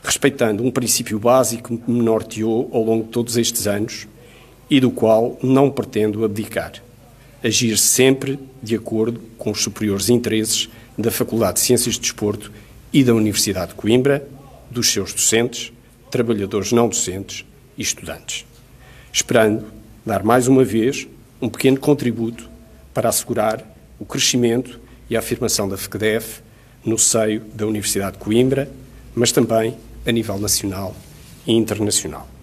respeitando um princípio básico que me norteou ao longo de todos estes anos e do qual não pretendo abdicar: agir sempre de acordo com os superiores interesses da Faculdade de Ciências de Desporto e da Universidade de Coimbra, dos seus docentes, trabalhadores não docentes e estudantes, esperando dar mais uma vez um pequeno contributo para assegurar o crescimento e a afirmação da FECDEF no seio da Universidade de Coimbra, mas também a nível nacional e internacional.